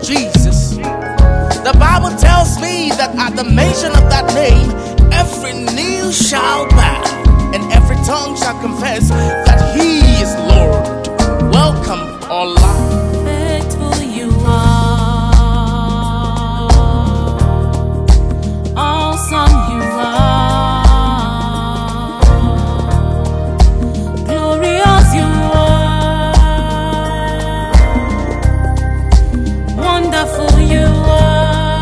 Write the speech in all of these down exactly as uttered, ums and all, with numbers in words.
Jesus. The Bible tells me that at the mention of that name, every knee shall bow and every tongue shall confess that He is Lord. Welcome, Allah. Faithful you are, awesome you are, glorious you are, wonderful you are.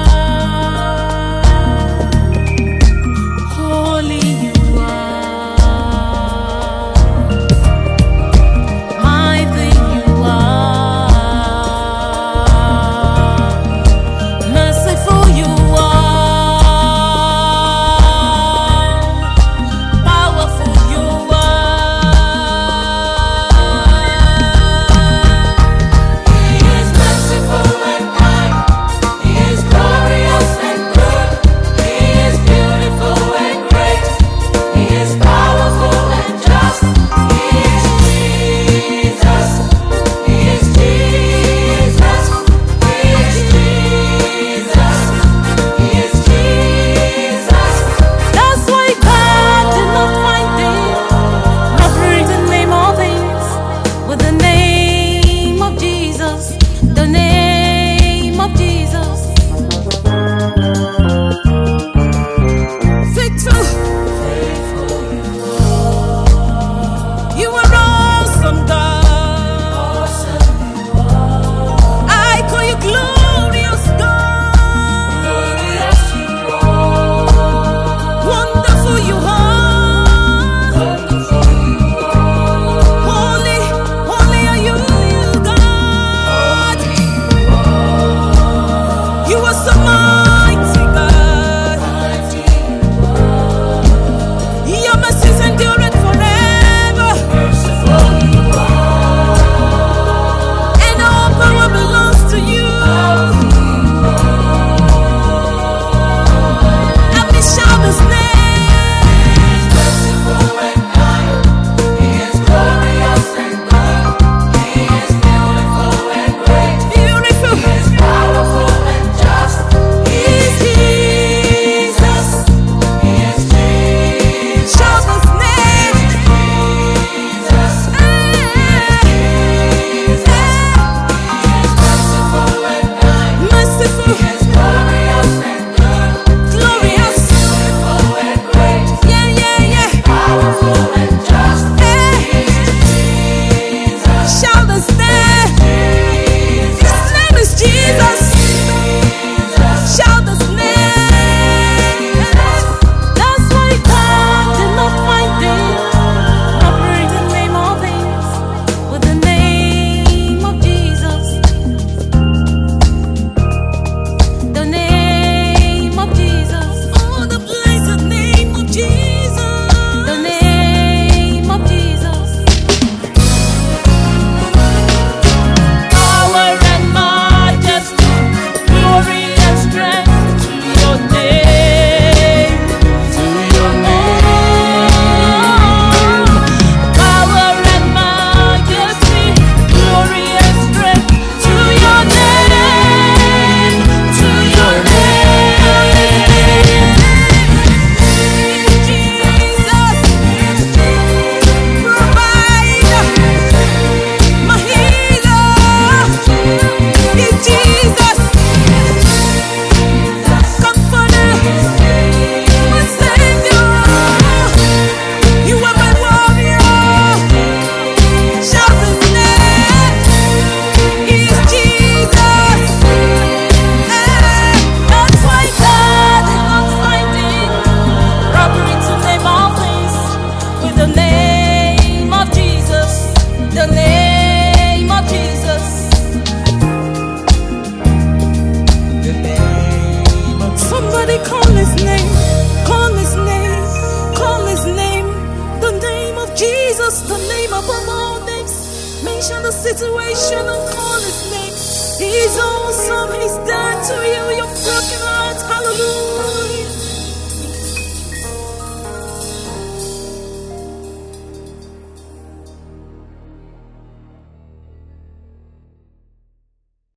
The situation and call His name. He's awesome. He's done to you. You're broken heart. Hallelujah.